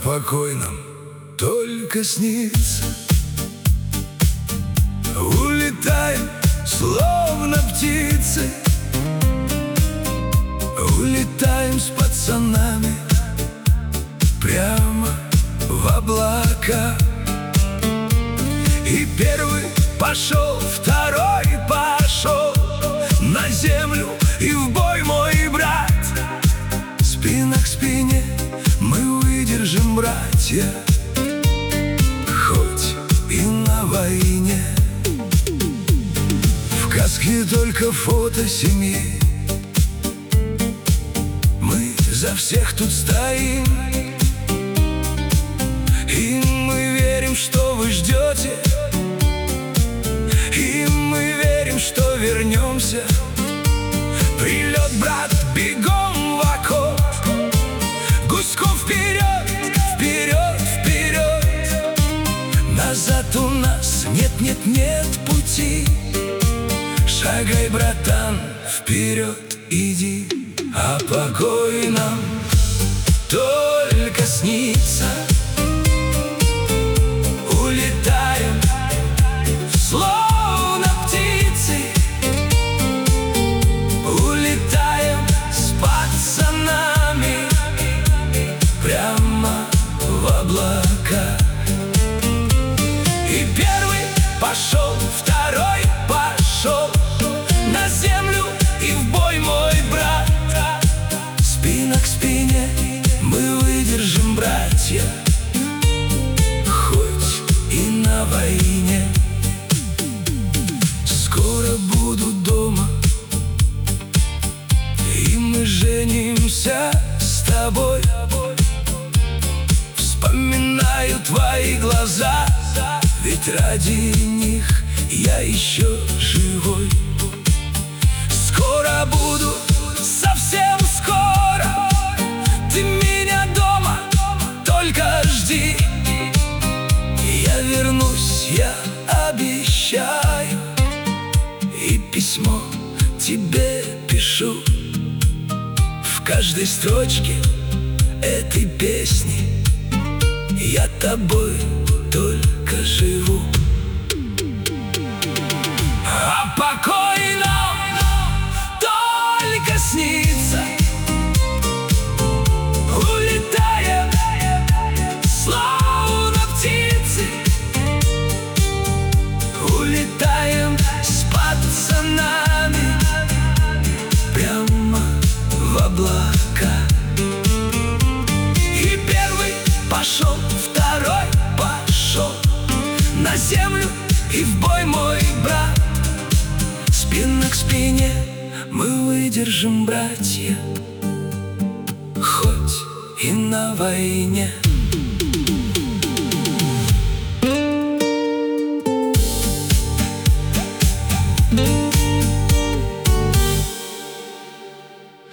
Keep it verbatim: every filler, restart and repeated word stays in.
покой нам только снится. Улетаем, словно птицы, улетаем с пацанами прямо в облака. И первый пошел, второй пошел на землю и в бой, мой брат. Спина к спине мы выдержим, братья, хоть и на войне. В каске только фото семьи, мы за всех тут стоим. И мы верим, что вы ждете, и мы верим, что вернемся. Прилет, брат, бегом в окоп, гуськом вперед, вперед, вперед. Назад у нас нет, нет, нет пути. Шагай, братан, вперед иди, а покой нам только снится. Улетаем, словно птицы, улетаем с пацанами прямо в облака. И первый пошел, второй пошел на землю и в бой, мой брат. Спина к спине мы выдержим, братья, хоть и на войне. Скоро буду дома, и мы женимся с тобой. Вспоминаю твои глаза, ведь ради них я еще живой. Скоро буду, совсем скоро, ты меня дома только жди. Я вернусь, я обещаю, и письмо тебе пишу. В каждой строчке этой песни я тобой только живу. А покой нам только снится. Улетаем, словно птицы, улетаем с пацанами прямо в облака. И первый пошел, второй пошел на землю и в бой, мой брат. Спина к спине мы выдержим, братья, хоть и на войне.